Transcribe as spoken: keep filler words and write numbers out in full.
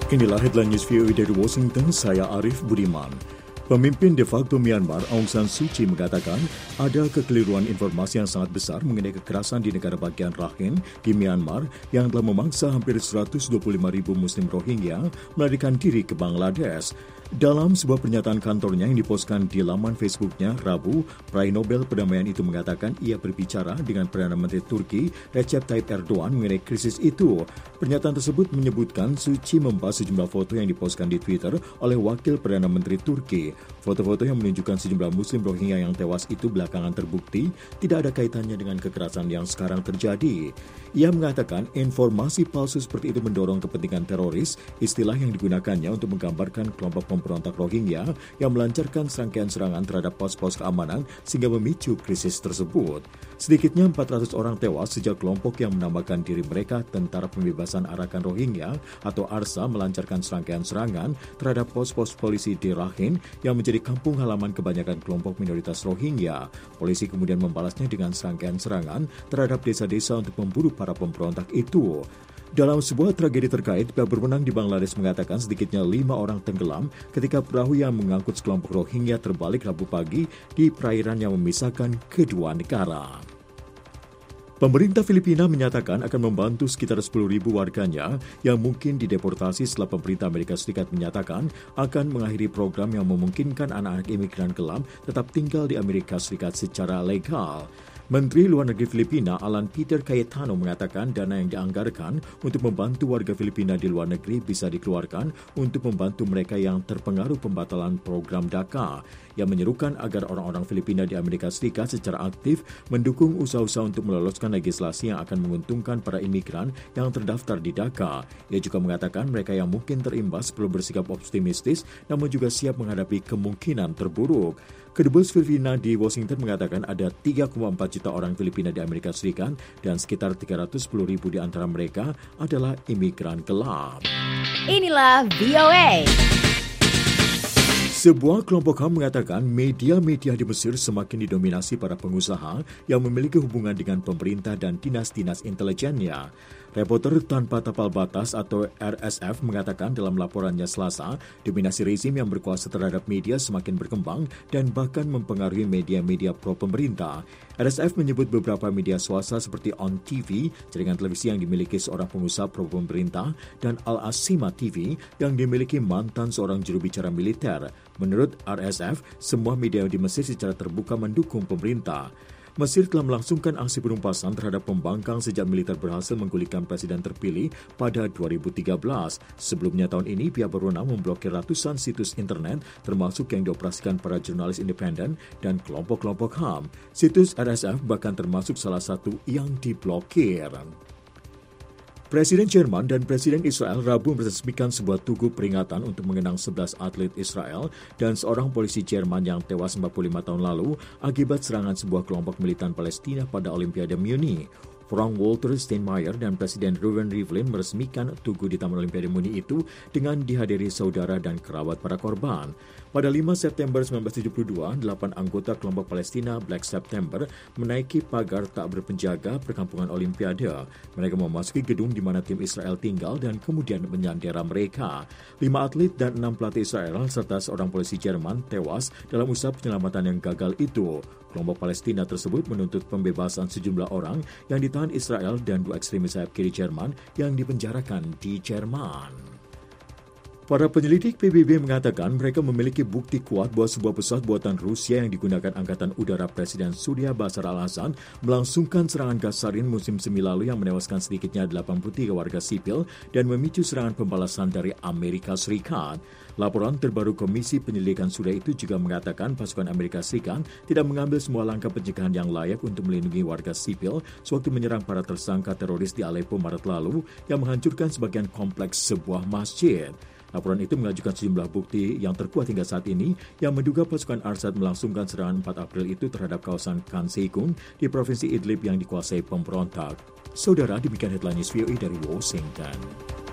Inilah headline news V O A dari Washington, saya Arif Budiman. Pemimpin de facto Myanmar Aung San Suu Kyi mengatakan ada kekeliruan informasi yang sangat besar mengenai kekerasan di negara bagian Rakhine di Myanmar yang telah memaksa hampir seratus dua puluh lima ribu Muslim Rohingya melarikan diri ke Bangladesh. Dalam sebuah pernyataan kantornya yang diposkan di laman Facebooknya Rabu, peraih Nobel Perdamaian itu mengatakan ia berbicara dengan Perdana Menteri Turki Recep Tayyip Erdogan mengenai krisis itu. Pernyataan tersebut menyebutkan Suu Kyi membahas sejumlah foto yang diposkan di Twitter oleh Wakil Perdana Menteri Turki. Foto-foto yang menunjukkan sejumlah Muslim Rohingya yang tewas itu belakangan terbukti tidak ada kaitannya dengan kekerasan yang sekarang terjadi. Ia mengatakan informasi palsu seperti itu mendorong kepentingan teroris, istilah yang digunakannya untuk menggambarkan kelompok pemberontak Rohingya yang melancarkan serangkaian serangan terhadap pos-pos keamanan sehingga memicu krisis tersebut. Sedikitnya empat ratus orang tewas sejak kelompok yang menamakan diri mereka Tentara Pembebasan Arakan Rohingya atau ARSA melancarkan serangkaian serangan terhadap pos-pos polisi di Rakhine yang menjadi kampung halaman kebanyakan kelompok minoritas Rohingya. Polisi kemudian membalasnya dengan serangkaian serangan terhadap desa-desa untuk memburu para pemberontak itu. Dalam sebuah tragedi terkait, pihak berwenang di Bangladesh mengatakan sedikitnya lima orang tenggelam ketika perahu yang mengangkut sekelompok Rohingya terbalik Rabu pagi di perairan yang memisahkan kedua negara. Pemerintah Filipina menyatakan akan membantu sekitar sepuluh ribu warganya yang mungkin dideportasi setelah pemerintah Amerika Serikat menyatakan akan mengakhiri program yang memungkinkan anak-anak imigran kelam tetap tinggal di Amerika Serikat secara legal. Menteri Luar Negeri Filipina Alan Peter Cayetano mengatakan dana yang dianggarkan untuk membantu warga Filipina di luar negeri bisa dikeluarkan untuk membantu mereka yang terpengaruh pembatalan program DACA, yang menyerukan agar orang-orang Filipina di Amerika Serikat secara aktif mendukung usaha-usaha untuk meloloskan legislasi yang akan menguntungkan para imigran yang terdaftar di DACA. Ia juga mengatakan mereka yang mungkin terimbas perlu bersikap optimistis namun juga siap menghadapi kemungkinan terburuk. Kedubes Filipina di Washington mengatakan ada tiga koma empat juta orang Filipina di Amerika Serikat dan sekitar tiga ratus sepuluh ribu di antara mereka adalah imigran kelam. Inilah V O A. Sebuah kelompok H A M mengatakan media-media di Mesir semakin didominasi para pengusaha yang memiliki hubungan dengan pemerintah dan dinas-dinas intelijennya. Reporter Tanpa Tapal Batas atau R S F mengatakan dalam laporannya Selasa, dominasi rezim yang berkuasa terhadap media semakin berkembang dan bahkan mempengaruhi media-media pro-pemerintah. R S F menyebut beberapa media swasta seperti On T V, jaringan televisi yang dimiliki seorang pengusaha pro-pemerintah, dan Al-Asima T V yang dimiliki mantan seorang juru bicara militer. Menurut R S F, semua media di Mesir secara terbuka mendukung pemerintah. Mesir telah melangsungkan aksi penumpasan terhadap pembangkang sejak militer berhasil menggulingkan presiden terpilih pada dua ribu tiga belas. Sebelumnya tahun ini, pihak berwenang memblokir ratusan situs internet, termasuk yang dioperasikan para jurnalis independen dan kelompok-kelompok H A M. Situs R S F bahkan termasuk salah satu yang diblokir. Presiden Jerman dan Presiden Israel Rabu meresmikan sebuah tugu peringatan untuk mengenang sebelas atlet Israel dan seorang polisi Jerman yang tewas empat puluh lima tahun lalu akibat serangan sebuah kelompok militan Palestina pada Olimpiade Munich. Frank-Walter Steinmeier dan Presiden Reuven Rivlin meresmikan tugu di Taman Olimpiade Munich itu dengan dihadiri saudara dan kerabat para korban. Pada lima September seribu sembilan ratus tujuh puluh dua, delapan anggota kelompok Palestina Black September menaiki pagar tak berpenjaga perkampungan Olimpiade. Mereka memasuki gedung di mana tim Israel tinggal dan kemudian menyandera mereka. Lima atlet dan enam pelatih Israel serta seorang polisi Jerman tewas dalam usaha penyelamatan yang gagal itu. Kelompok Palestina tersebut menuntut pembebasan sejumlah orang yang ditahan Israel dan dua ekstremis sayap kiri Jerman yang dipenjarakan di Jerman. Para penyelidik P B B mengatakan mereka memiliki bukti kuat bahwa sebuah pesawat buatan Rusia yang digunakan Angkatan Udara Presiden Syria Bashar al-Assad melangsungkan serangan gas sarin musim semi lalu yang menewaskan sedikitnya delapan puluh tiga warga sipil dan memicu serangan pembalasan dari Amerika Serikat. Laporan terbaru Komisi Penyelidikan Suriah itu juga mengatakan pasukan Amerika Serikat tidak mengambil semua langkah pencegahan yang layak untuk melindungi warga sipil sewaktu menyerang para tersangka teroris di Aleppo Maret lalu yang menghancurkan sebagian kompleks sebuah masjid. Laporan itu mengajukan sejumlah bukti yang terkuat hingga saat ini yang menduga pasukan Assad melangsungkan serangan empat April itu terhadap kawasan Khan Sheikhoun di Provinsi Idlib yang dikuasai pemberontak. Saudara, demikian headline news V O A dari Washington.